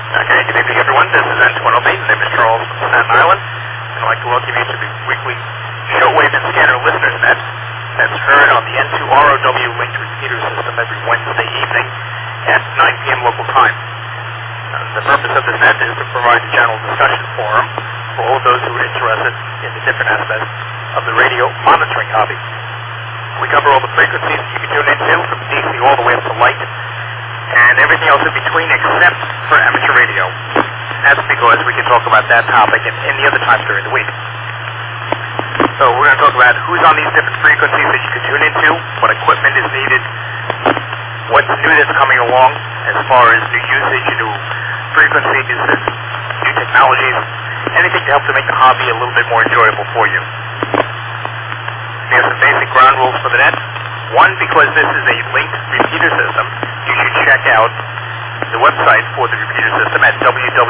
Okay, good evening everyone. This is N2NLB. My name is Charles from Staten Island. I'd like to welcome you to the weekly shortwave and scanner listeners net that's heard on the N2ROW linked repeater system every Wednesday evening at 9 p.m. local time. The purpose of this net is to provide a general discussion forum for all those who are interested in the different aspects of the radio monitoring hobby. We cover all the frequencies you can tune into from DC all the way up to light, and everything else in between except for amateur radio. That's because we can talk about that topic at any other time during the week. So we're going to talk about who's on these different frequencies that you can tune into, what equipment is needed, what's new that's coming along as far as new usage, new frequencies, new technologies, anything to help to make the hobby a little bit more enjoyable for you. We have some basic ground rules for the net. One, because this is a linked repeater system, you should check out the website for the repeater system at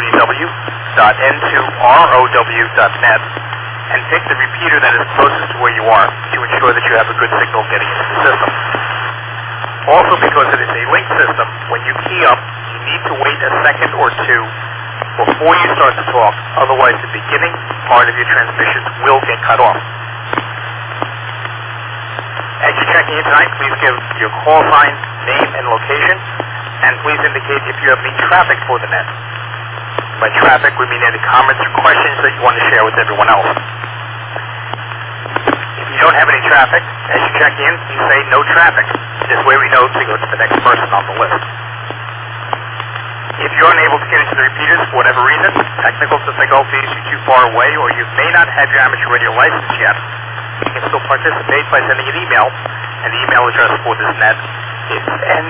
www.n2row.net and pick the repeater that is closest to where you are to ensure that you have a good signal getting into the system. Also, because it is a linked system, when you key up, you need to wait a second or two before you start to talk, otherwise the beginning part of your transmissions will get cut off. As you're checking in tonight, please give your call sign, name, and location, and please indicate if you have any traffic for the net. By traffic, we mean any comments or questions that you want to share with everyone else. If you don't have any traffic, as you check in, please say no traffic. This way we know to go to the next person on the list. If you're unable to get into the repeaters for whatever reason, technical difficulties, you're too far away, or you may not have your amateur radio license yet, you can still participate by sending an email, and the email address for this net is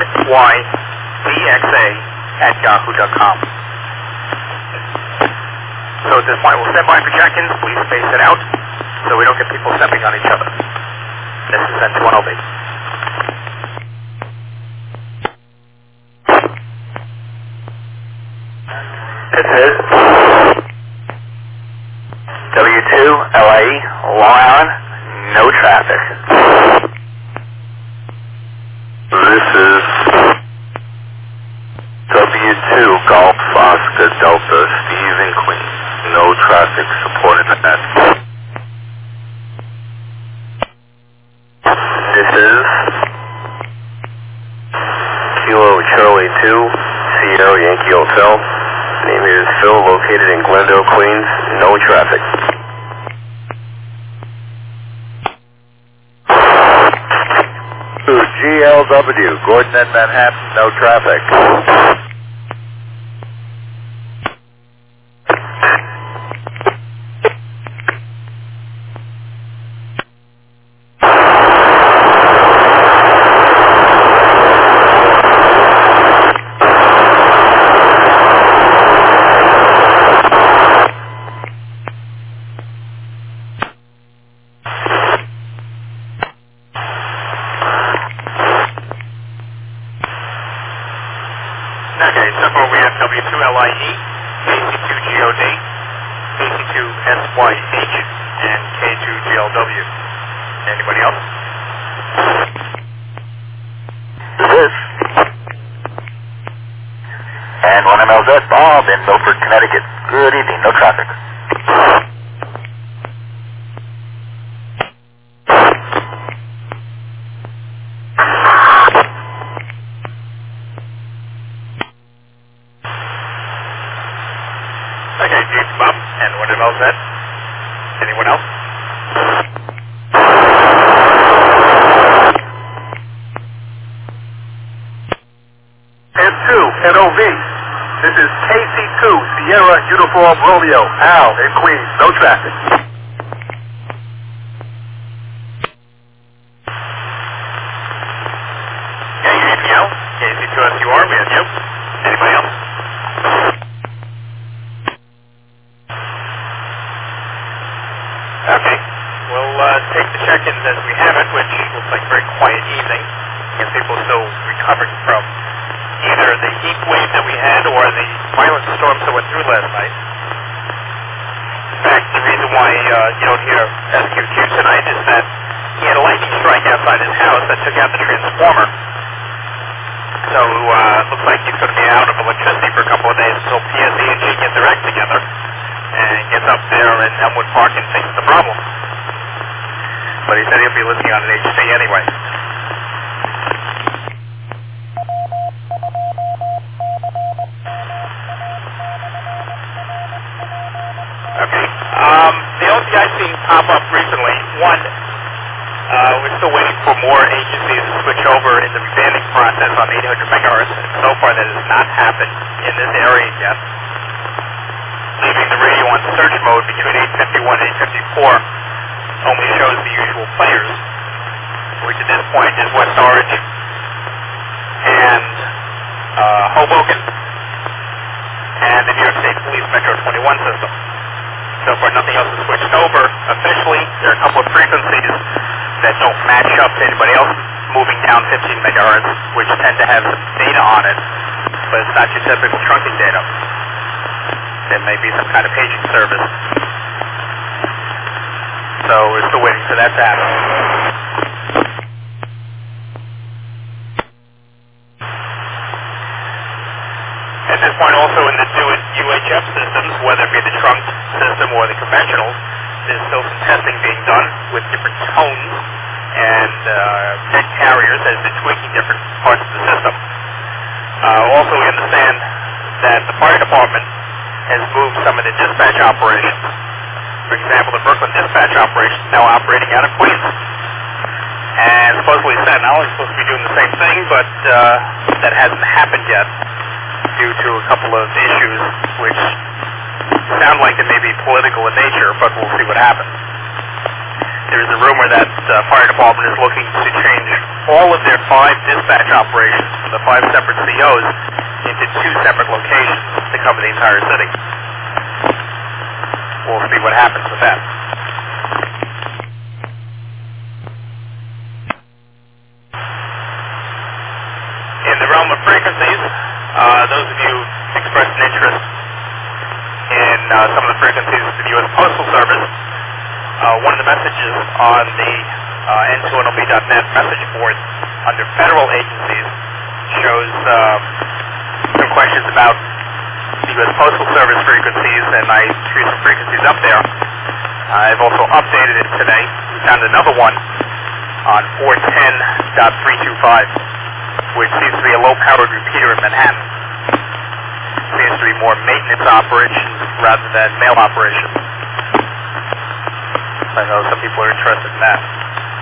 nydxa@yahoo.com. So at this point, we'll stand by for check-ins. Please space it out so we don't get people stepping on each other. This is N2NLB. This is W2LAE, Long Island. No traffic. This is W2 Golf Oscar Delta, Steve in Queens. No traffic supported net. This is Kilo Charlie 2, Sierra Yankee Hotel. Name is Phil, located in Glendale, Queens. No traffic. GLW, Gordon and Manhattan, no traffic. Okay, so far we have W2LIE, KC2GOD, KC2SYH, and K2GLW. Anybody else? This and 1MLZ, Bob in Milford, Connecticut. Good evening, no traffic. Okay, James Bob, and 1MLZ. Anyone else? N2, NOV. This is KC2, Sierra Uniform Romeo, Al in Queens. No traffic. KUPL, KC2SUR, we have you. Anybody else? Okay, we'll take the check-ins as we have it, which looks like a very quiet evening, and people still recovering from either the heat wave that we had or the violent storms that went through last night. In fact, the reason why Elmwood Park and fixes the problem. But he said he'll be listening on an HC anyway. Okay. The only thing I've seen pop up recently, one, we're still waiting for more agencies to switch over in the rebanding process on 800 megahertz. And so far that has not happened in this area yet. Leaving the radio on search mode between 851 and 854 only shows the usual players, which at this point is West Orange and Hoboken and the New York State Police Metro 21 system. So far nothing else is switched over. Officially, there are a couple of frequencies that don't match up to anybody else moving down 15 megahertz, which tend to have some data on it, but it's not your typical trunking data. There may be some kind of paging service. So we're still waiting for that to happen. At this point also in the UHF systems, whether it be the trunk system or the conventionals, there's still some testing being done with different tones and net carriers as they're tweaking different parts of the system. Also we understand that the fire department has moved some of the dispatch operations. For example, the Brooklyn dispatch operation is now operating out of Queens. And supposedly Staten Island is supposed to be doing the same thing, but that hasn't happened yet due to a couple of issues which sound like they may be political in nature, but we'll see what happens. There's a rumor that the fire department is looking to change all of their 5 dispatch operations from the 5 separate COs into 2 separate locations to cover the entire city. We'll see what happens with that. In the realm of frequencies, those of you expressed an interest in some of the frequencies of the U.S. Postal Service, one of the messages on the N2NLB.net message board under federal agencies shows some questions about the U.S. Postal Service frequencies, and I threw some frequencies up there. I've also updated it today. We found another one on 410.325, which seems to be a low-powered repeater in Manhattan. Seems to be more maintenance operations rather than mail operations. I know some people are interested in that.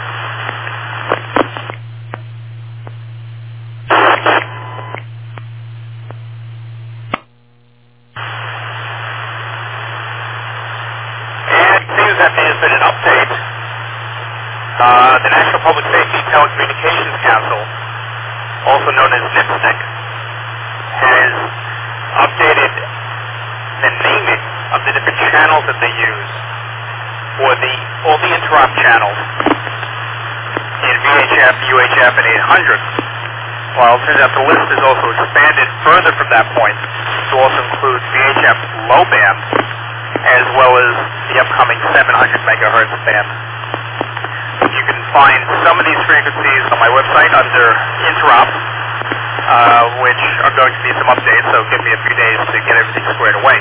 And it seems that there's been an update. The National Public Safety Telecommunications Council, also known as NIPSTIC, has updated the naming of the different channels that they use for all the interrupt channels in VHF, UHF, and 800. Well, it turns out the list is also expanded further from that point to also include VHF low band, as well as the upcoming 700 megahertz band. You can find some of these frequencies on my website under interrupt, which are going to need some updates, so give me a few days to get everything squared away.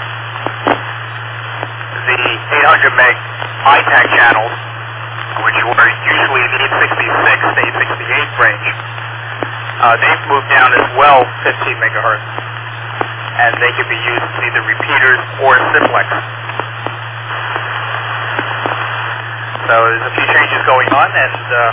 The 800 meg ITAC channels, which were usually in the 866 to 868 range, they've moved down as well 15 megahertz, and they can be used as either repeaters or simplex. So there's a few changes going on, and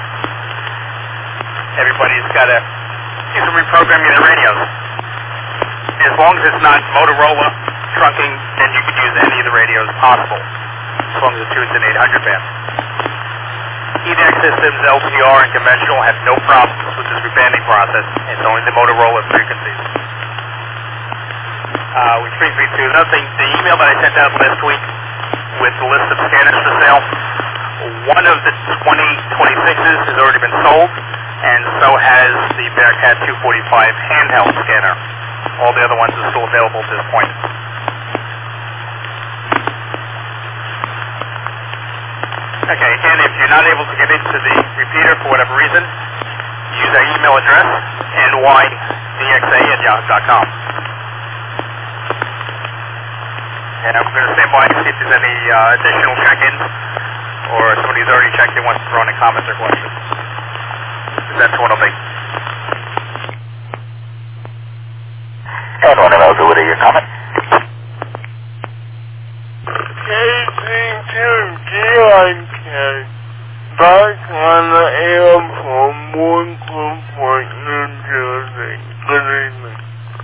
everybody's got to do some reprogramming their radios. As long as it's not Motorola trunking, then you can use any of the radios possible, as long as it tunes in 800 band. EDAC systems, LTR, and conventional have no problems with this rebanding process. It's only the Motorola frequencies. Which brings me to another thing. The email that I sent out last week with the list of scanners for sale, one of the 2026s has already been sold, and so has the Bearcat 245 handheld scanner. All the other ones are still available at this point. Okay, again, if you're not able to get into the repeater for whatever reason, use our email address, nydxa@yahoo.com. And I'm going to stand by to see if there's any additional check-ins or somebody's already checked in wants to throw in a comment or question. That's what I'll make. And one of those, what are your comment? Back on the air from Woodford, New Jersey. Good evening.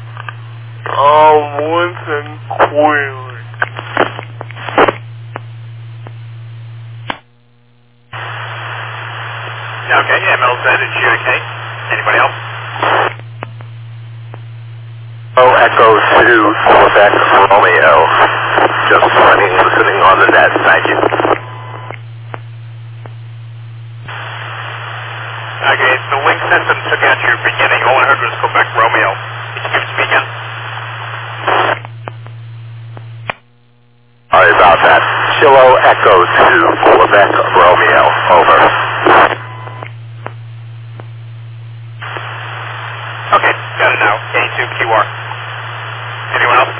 Once and query. Okay, MLZ and GIK. Anybody else? Oh, Echo 2, Quebec Romeo. Just listening on the net, thank you. Okay, the link system took out your beginning. All I heard was Quebec Romeo. Could you give it to me again? Sorry about that. Kilo Echo 2, Quebec Romeo, over. Okay, got it now. K2QR. Anyone else?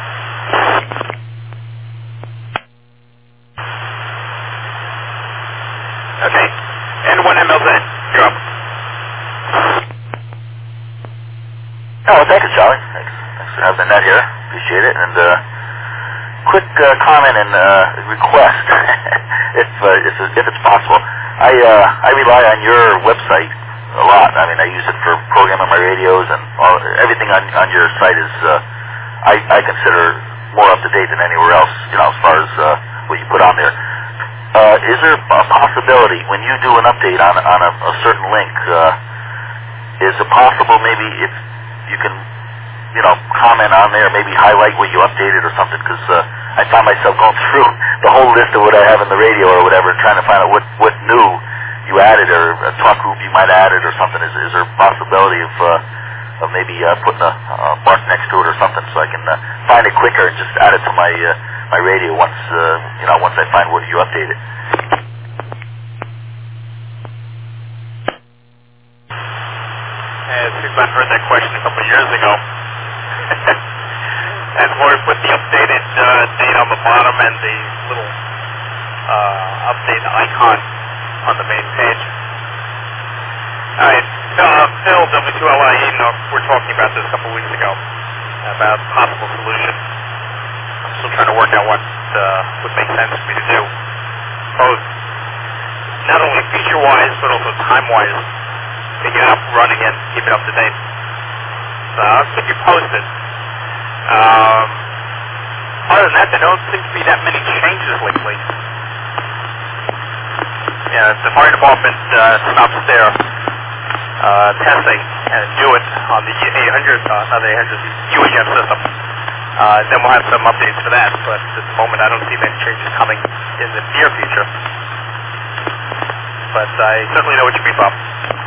Okay, and 1MLZ, you're up. Oh, thank you, Charlie. Thanks for having the net here. Appreciate it. And quick comment and request, if it's possible. I rely on your website a lot. I mean, I use it for programming my radios, and everything on your site is I consider more up to date than anywhere else. You know, as far as what you put on there. Is there a possibility when you do an update on a certain link? Is it possible maybe if you can, you know, comment on there, maybe highlight what you updated or something? Because I find myself going through the whole list of what I have in the radio or whatever, and trying to find out what new you added or a talk group you might have added or something. Is there a possibility of maybe putting a mark next to it or something so I can find it quicker and just add it to my radio once I find what you updated? I've heard that question a couple of years ago. And Lori put the updated date on the bottom and the little update icon on the main page. Alright, Phil, W2LIE, we're talking about this a couple of weeks ago, about possible solution. I'm still trying to work out what would make sense for me to do. Both, not only feature-wise, but also time-wise, to get up running and keep it up to date. So I'll keep you posted. Other than that, there don't seem to be that many changes lately. Yeah, the fire department stops their testing and do it on the 800, not the 800, the UHF system. Then we'll have some updates for that, but at the moment I don't see many changes coming in the near future. But I certainly know what you mean, Bob.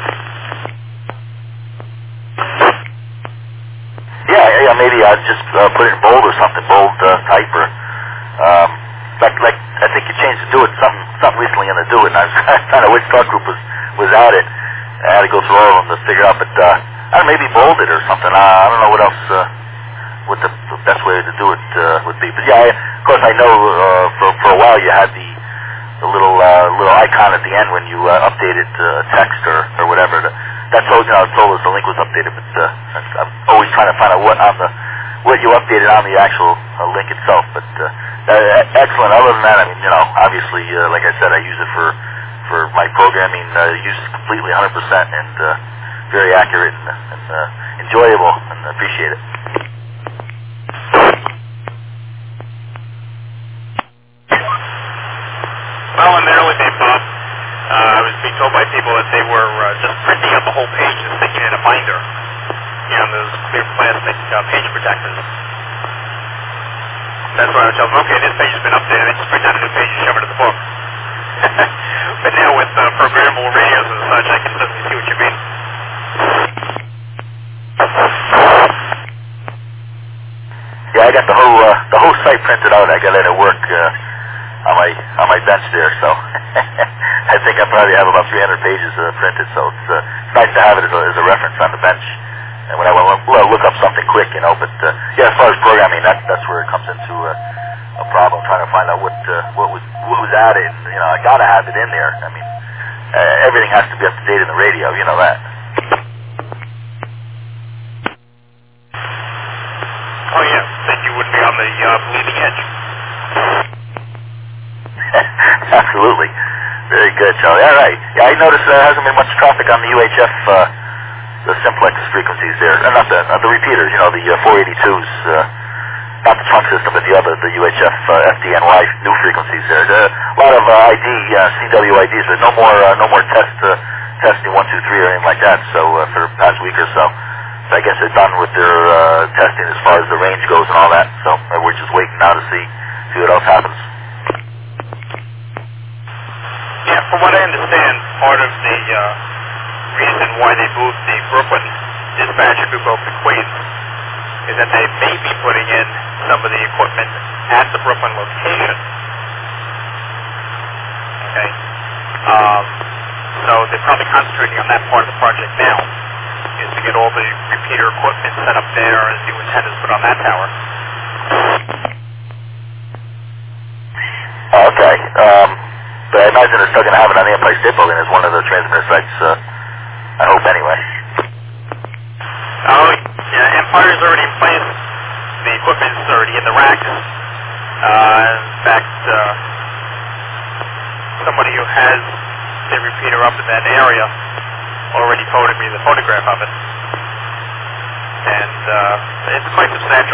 Yeah, maybe I'd just put it in bold or something, bold type or like I think you changed to do it something recently in the do it, and I was trying to which talk group was at it. I had to go through all of them to figure out, but I don't know, maybe bold it or something. I don't know what else what the best way to do it would be. But yeah, of course I know for a while you had the little icon at the end when you updated text or whatever. That told it told us the link was updated, but I'm always trying to find out what you updated on the actual link itself. But excellent. Other than that, I mean, obviously, like I said, I use it for my programming. Use it completely 100% and very accurate and enjoyable, and appreciate it. Well, in the early days, Bob, I was being told by people that they were just printing up the whole page and sticking it in a binder. Those clear plastic page protectors. That's why I would tell them, okay, this page has been updated, I just print out a new page and shove it in the book. But now with programmable radios and such, I can certainly see what you mean. Yeah, I got the whole site printed out. I got it at work on my bench there, so I think I probably have about 300 pages printed. So it's nice to have it as a reference on the bench. And when I want to look up something quick, but yeah, as far as programming, that's where it comes into a problem. trying to find out what was added. You know, I gotta have it in there. I mean, everything has to be up to date in the radio. You know that. Oh yeah, then you wouldn't be on the bleeding edge. Absolutely. Very good, Charlie. All right. Yeah, I noticed there hasn't been much traffic on the UHF, the simplex frequencies there. Not the repeaters, you know, the 482s, not the trunk system, but the UHF FDNY new frequencies there. A lot of CW IDs, but no more testing 1, 2, 3 or anything like that. So for the past week or so. So I guess they're done with their testing as far as the range goes and all that. So we're just waiting now to see what else happens. Yeah, from what I understand, part of the reason why they moved the Brooklyn dispatcher group over to Queens is that they may be putting in some of the equipment at the Brooklyn location. Okay. So they're probably concentrating on that part of the project now, is to get all the repeater equipment set up there and new antennas put on that tower. Okay. But I imagine they're still going to have it on the Empire State Building as one of the transmitter sites, I hope anyway. Oh, yeah, Empire's already in place. The equipment's already in the racks. In fact, somebody who has the repeater up in that area already forwarded me the photograph of it. And it's quite substantial.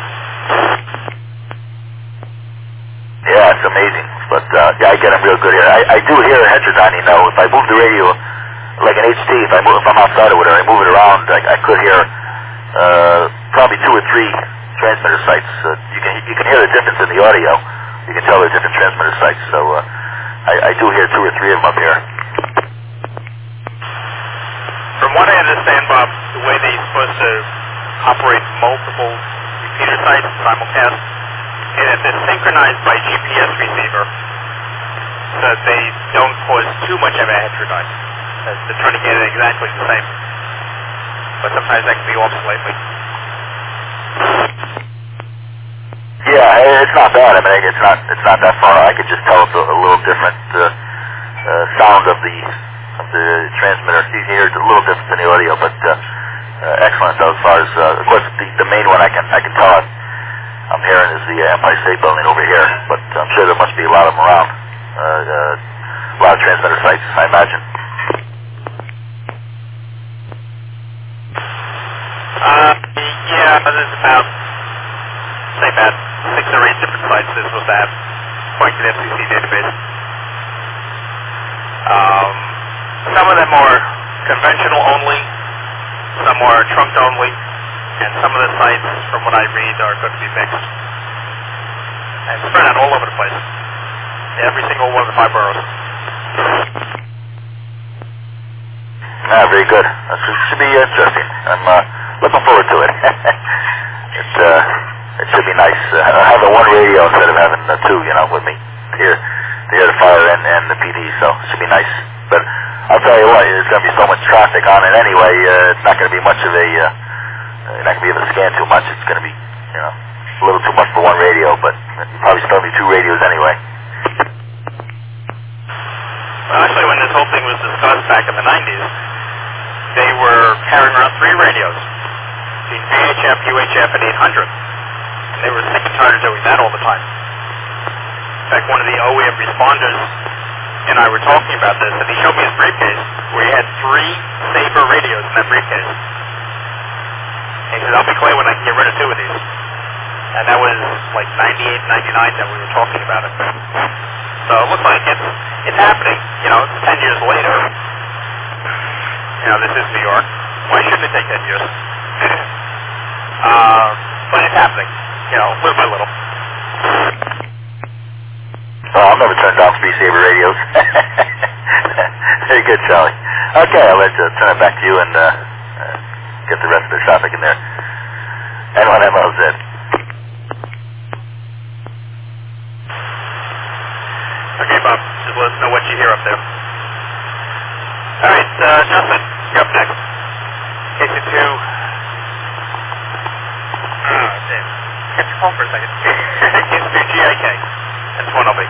Yeah, it's amazing. But yeah, I get them real good here. I do hear a heterodyne, you know. If I move the radio like an HT, if I'm outside of it or I move it around, I could hear probably 2 or 3 transmitter sites. You can hear the difference in the audio. You can tell they're different transmitter sites. So I do hear 2 or 3 of them up here. From what I understand, Bob, the way they're supposed to operate multiple repeater sites simulcast is that they're synchronized by GPS receiver so that they don't cause too much of a heterodyne. They're trying to get it exactly the same. But sometimes that can be off slightly. Yeah, it's not bad. I mean, it's not that far. I could just tell it's a little different sound of the transmitter. You can hear it's a little different in the audio, but excellent though. As far as of course the main one I can tell I'm hearing is the Empire State Building over here, but I'm sure there must be a lot of them around. A lot of transmitter sites, I imagine. Yeah, there's about 6 or 8 different sites they're supposed to have, according to the FCC database. Some of them are conventional only, some are trunked only, and some of the sites, from what I read, are going to be mixed. And spread out all over the place. Every single one of the 5 boroughs. Very good. That should be interesting. I'm looking forward to it. It should be nice. Having one radio instead of having 2, you know, with me to hear the fire and the PD, so it should be nice. But I'll tell you what, there's going to be so much traffic on it anyway. It's not going to be much of a. You're not going to be able to scan too much. It's going to be, you know, a little too much for one radio, but you probably still need 2 radios anyway. Well, actually, when this whole thing was discussed back in the 90s, they were carrying around 3 radios, the VHF, UHF, and 800. And they were sick and tired of doing that all the time. In fact, one of the OEM responders and I were talking about this, and he showed me his briefcase where he had 3 Sabre radios in that briefcase. And he said, I'll be clear when I can get rid of 2 of these. And that was like 98, 99 that we were talking about it. So it looks like it's happening. You know, it's 10 years later. You know, this is New York. Why shouldn't it take 10 years? But it's happening. You know, little by little. Oh, I'll never turn down 3 Sabre radios. Very good, Charlie. Okay, I'll turn it back to you and get the rest of the traffic in there. N1MLZ. Okay, Bob. Just let us know what you hear up there. All right, Justin, you're up next. KC2. Oh, damn. Catch your phone for a second. KC2 GIK. That's 1LB.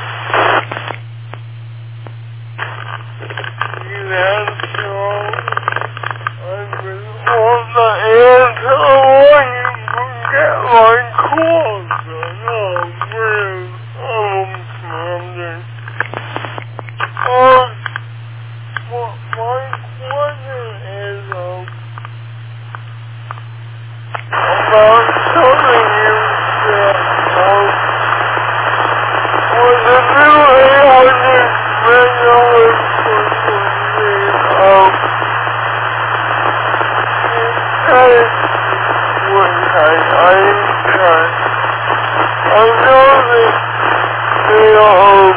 I've been on the air so long you forget my calls. My question is about telling you that with the new 800 megahertz I know that they are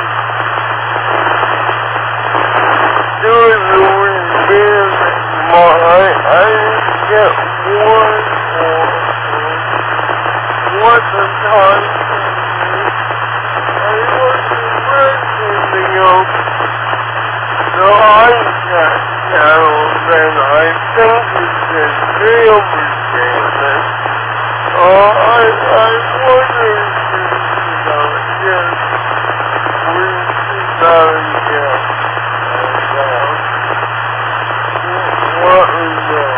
doing the rebuild, but I didn't get one what the time is. I wasn't mentioning of the ICAT channel, and I think it's a real mistake. I wonder if yes, we should not again. What is that?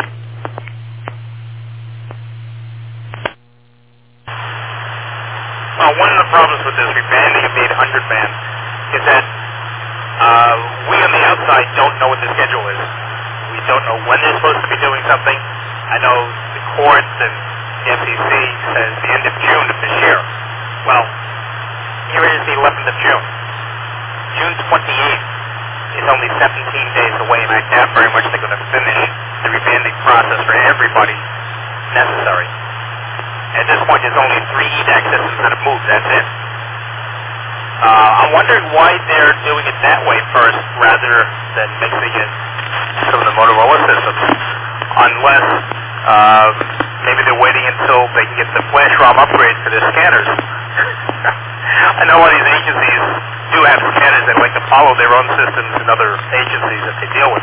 Well, one of the problems with this rebanding of the 800 band is that we on the outside don't know what the schedule is. We don't know when they're supposed to be doing something. I know the courts and the FCC says the end of June of this year. Well, here it is the 11th of June. June 28th is only 17 days away, and I doubt very much they're going to finish the rebanding process for everybody necessary. At this point, there's only 3 EDAC systems that have moved. That's it. I'm wondering why they're doing it that way first rather than mixing in some of the Motorola systems. Unless maybe they're waiting until they can get the flash ROM upgrade for their scanners. I know all these agencies do have scanners that like to follow their own systems and other agencies that they deal with.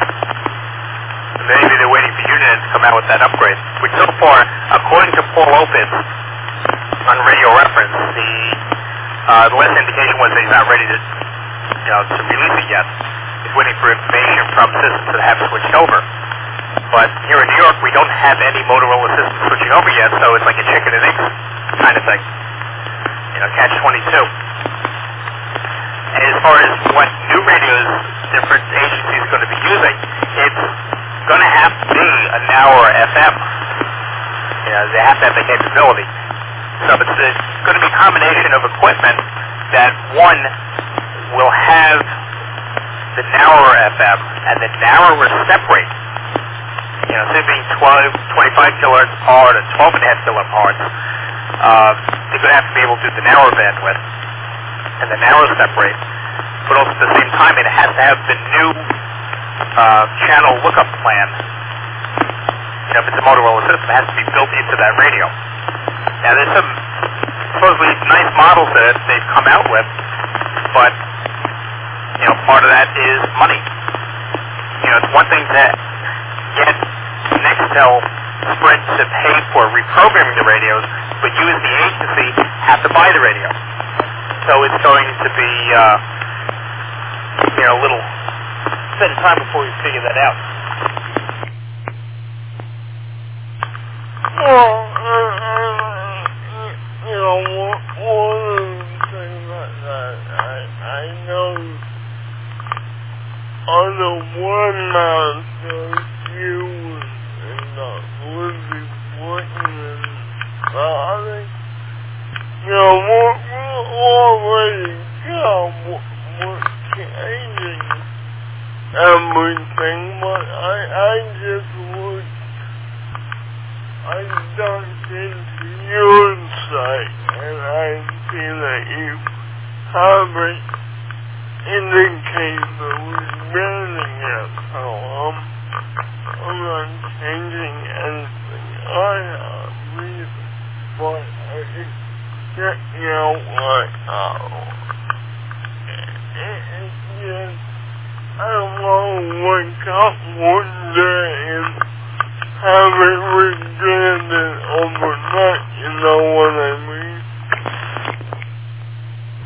Maybe they're waiting for Unet to come out with that upgrade, which so far, according to Paul Opitz on Radio Reference, the last indication was that he's not ready to release it yet. He's waiting for information from systems that have switched over. But here in New York, we don't have any Motorola systems switching over yet, so it's like a chicken and egg kind of thing. Catch-22. And as far as what new radios different agencies are going to be using, it's going to have to be a NOW or FM. They have to have the capability. So it's going to be a combination of equipment that, one, will have the narrower FM, and the narrower separate. Instead of being 25 kilohertz apart and 12.5 kilohertz, they're going to have to be able to do the narrower bandwidth and the narrow separate. But also at the same time, it has to have the new channel lookup plan. If it's a Motorola system, it has to be built into that radio. Now, there's some supposedly nice models that they've come out with, but part of that is money. It's one thing to get Nextel, Sprint to pay for reprogramming the radios, but you as the agency have to buy the radio. So it's going to be a little bit of time before we figure that out. Well, one of the things that I know on the one mouth, you and Lizzie Whitman and I think, we're already got what's changing everything, but I just would, I dug into your site, and I see that you haven't indicated the rebanding yet, so I'm not changing anything. I have reason, but I just get what, it's just, I don't want to wake up one day and have it rebanded overnight, you know what I mean?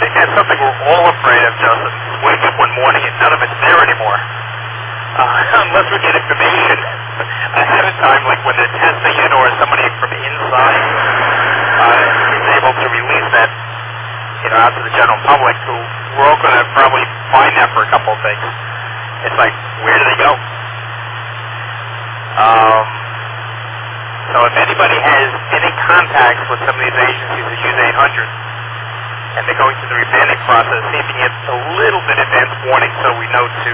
think that's something we're all afraid of, Justin. Wake up one morning and none of it's there anymore. Unless we get information ahead of time, like when they're testing it or somebody from inside is able to release that, out to the general public, who we're all going to probably find that for a couple of things. It's like, where do they go? So if anybody has any contacts with some of these agencies that use 800, and they're going through the rebanning process, see if you can get a little bit advance warning so we know to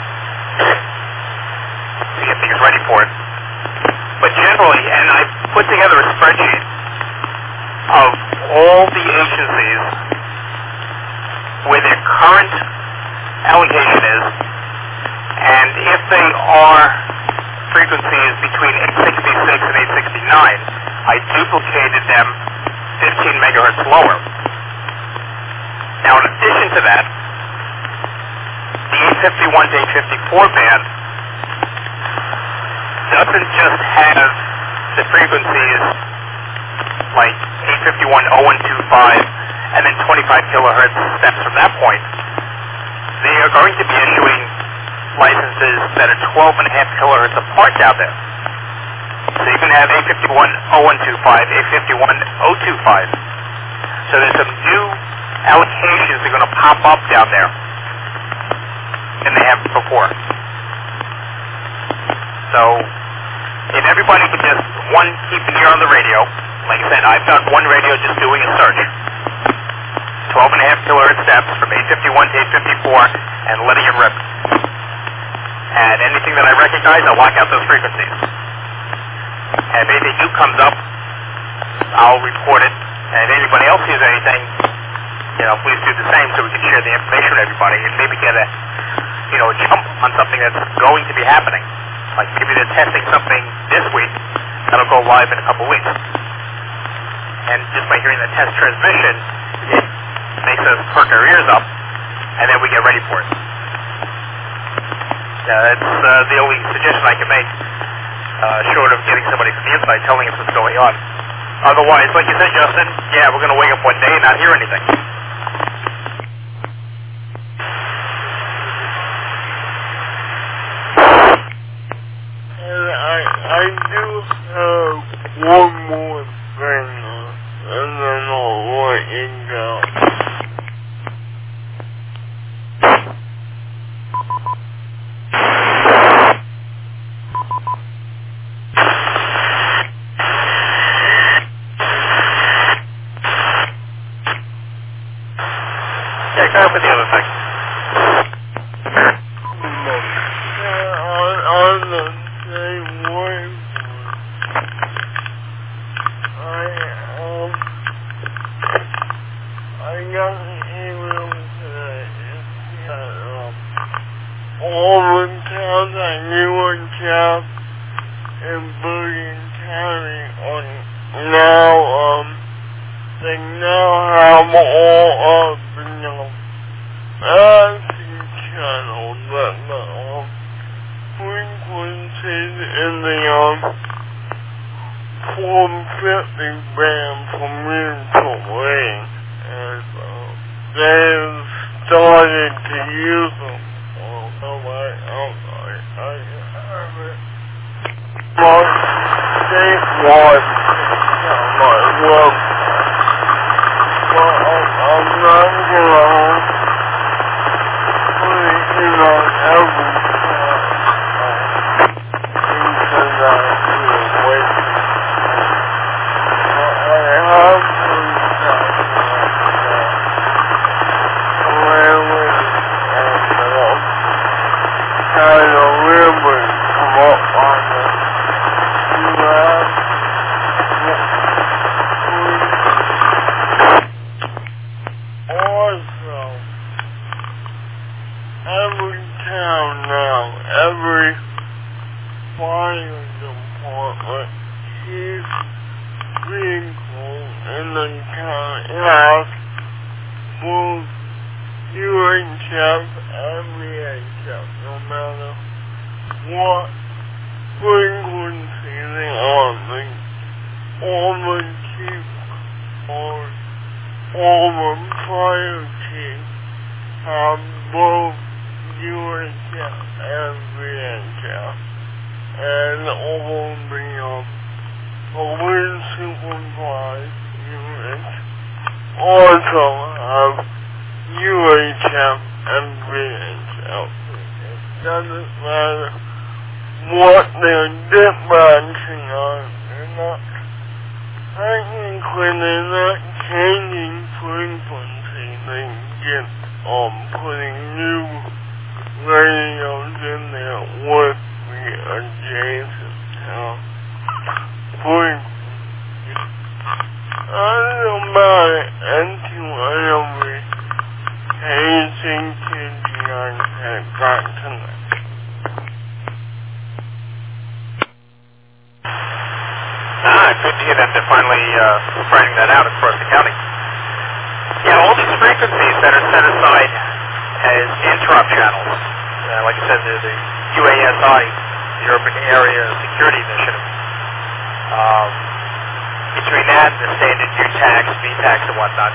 get things ready for it. But generally, and I put together a spreadsheet of all the agencies where their current allocation is, and if they are frequencies between 866 and 869, I duplicated them 15 megahertz lower. Now, in addition to that, the 851 to 854 band doesn't just have the frequencies like 851-0125 and then 25 kilohertz steps from that point. They are going to be issuing licenses that are 12.5 kilohertz apart down there. So you can have 851-0125, 851-025. So there's some new allocations that are going to pop up down there than they have before. So if everybody could just, one, keep an ear on the radio. Like I said, I've got one radio just doing a search. 12.5 kilohertz steps from 851 to 854 and letting it rip. And anything that I recognize, I'll lock out those frequencies. And if anything new comes up, I'll report it. And if anybody else sees anything, please do the same so we can share the information with everybody and maybe get a jump on something that's going to be happening. Like maybe they're testing something this week that'll go live in a couple weeks. And just by hearing the test transmission, it makes us perk our ears up, and then we get ready for it. That's the only suggestion I can make, short of getting somebody from the inside telling us what's going on. Otherwise, like you said, Justin, we're going to wake up one day and not hear anything. I do have one more thing, and then I'll let you go. Go for the other thing. On the same wavelength, I got an email today that all the towns I knew in Jeff and Bergen County are now, they now have all of the asking channels that the frequencies in the 450 band from mutual aid, and they've started to use them. I have it. Statewide, well, I'm not gonna put it in on every time because I feel wasted. I have some stuff kind of ribbon come up on the also, every town now, every fire department, chief vehicle in the county has both UHF and VHF, no matter what frequency they are. All the chief or all the fire both UHF and VHF, and all the police supervised units also have UHF and VHF. It doesn't matter what they're dispatching on. They're not technically they're not changing frequency. They get putting new radios in there with the adjacent frequency. I don't know about it until every KCTDI had got tonight. Good to hear that they're finally spreading that out across the county. Yeah, all these frequencies that are set aside as interrupt channels, like I said, the UASI, the Urban Area Security Initiative, between that and the standard UTAX, VTAX, and whatnot,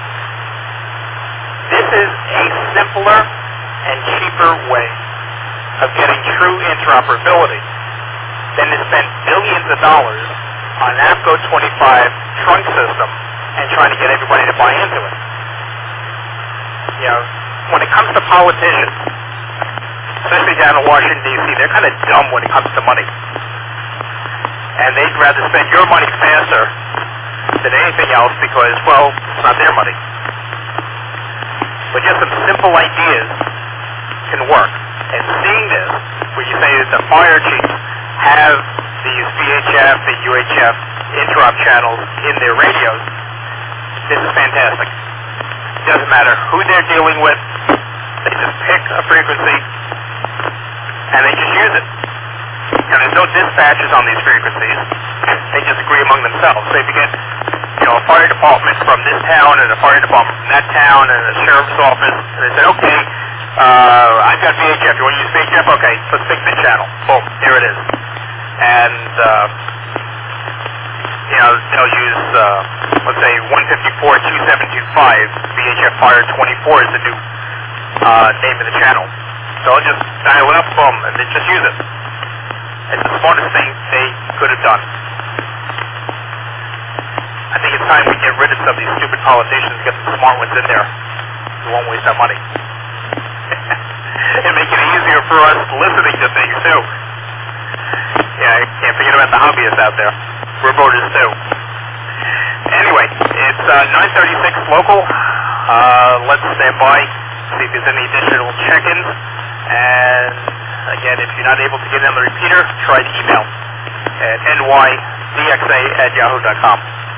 this is a simpler and cheaper way of getting true interoperability than to spend billions of dollars on an APCO 25 trunk system and trying to get everybody to buy into it. You know, when it comes to politicians, especially down in Washington, D.C., they're kind of dumb when it comes to money. And they'd rather spend your money faster than anything else because, well, it's not their money. But just some simple ideas can work. And seeing this, where you say that the fire chiefs have these VHF and UHF interrupt channels in their radios, this is fantastic. It doesn't matter who they're dealing with. They just pick a frequency and they just use it. And there's no dispatches on these frequencies. They just agree among themselves. So if you get, a fire department from this town and a fire department from that town and a sheriff's office, and they say, okay, I've got VHF. You want to use VHF? Okay, let's pick the channel. Boom, here it is. And, they'll use, let's say, 154.2725, VHF Fire 24 is the new name of the channel. So I'll just dial it up, boom, and then just use it. It's the smartest thing they could have done. I think it's time we get rid of some of these stupid politicians and get some smart ones in there who won't waste our money. And make it easier for us listening to things, too. Yeah, I can't forget about the hobbyists out there. We're voters, too. Anyway, it's 9:36 local. Let's stand by, see if there's any additional check-ins. And, again, if you're not able to get in on the repeater, try the email at nydxa@yahoo.com.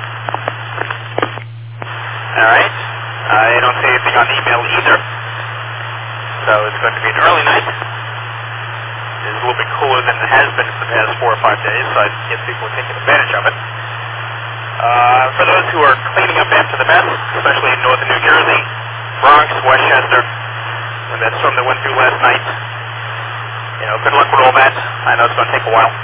All right. I don't see anything on email either. So it's going to be an early night. It's a little bit cooler than it has been for the past 4 or 5 days, so I guess people are taking advantage of it. For those who are cleaning up after the mess, especially in northern New Jersey, Bronx, Westchester, and that storm that went through last night, good luck with all that. I know it's going to take a while.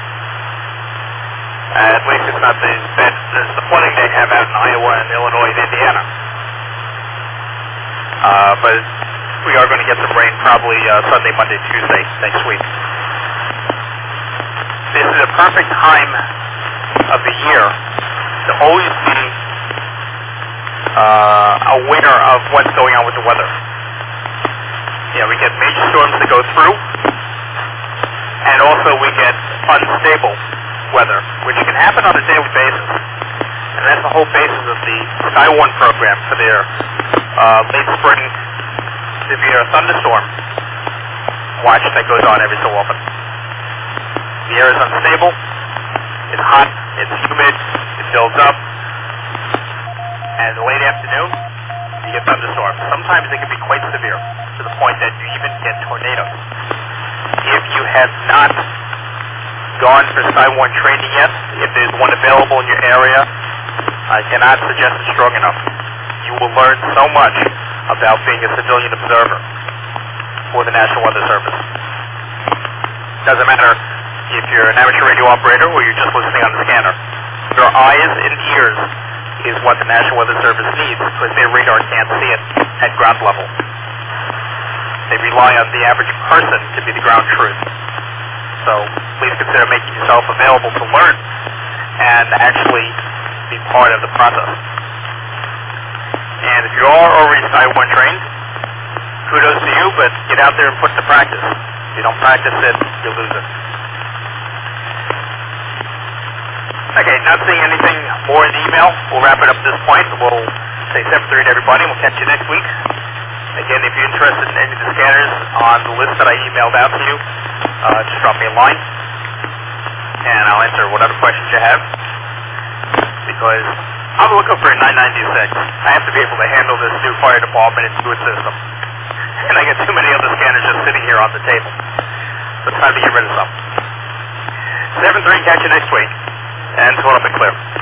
At least it's not as bad as the flooding they have out in Iowa and Illinois and Indiana. But we are going to get some rain probably Sunday, Monday, Tuesday next week. This is a perfect time of the year to always be aware of what's going on with the weather. We get major storms that go through, and also we get unstable weather, which can happen on a daily basis. And that's the whole basis of the Sky1 program for their late spring severe thunderstorm watch that goes on every so often. The air is unstable, it's hot, it's humid, it builds up, and in the late afternoon, you get thunderstorms. Sometimes they can be quite severe, to the point that you even get tornadoes. If you have not gone for Sky1 training yet, if there's one available in your area, I cannot suggest it strong enough. You will learn so much about being a civilian observer for the National Weather Service. Doesn't matter if you're an amateur radio operator or you're just listening on the scanner. Your eyes and ears is what the National Weather Service needs, because their radar can't see it at ground level. they rely on the average person to be the ground truth. So please consider making yourself available to learn and actually be part of the process. And if you are already Sky One trained, kudos to you, but get out there and put it to practice. If you don't practice it, you'll lose it. Okay, not seeing anything more in the email. We'll wrap it up at this point. We'll say 7:30 to everybody, and we'll catch you next week. Again, if you're interested in any of the scanners on the list that I emailed out to you, just drop me a line, and I'll answer whatever questions you have. Because I'm looking for a 996. I have to be able to handle this new fire department and food system. And I got too many other scanners just sitting here on the table. So it's time to get rid of some. 7:3, catch you next week. And it's all up and clear.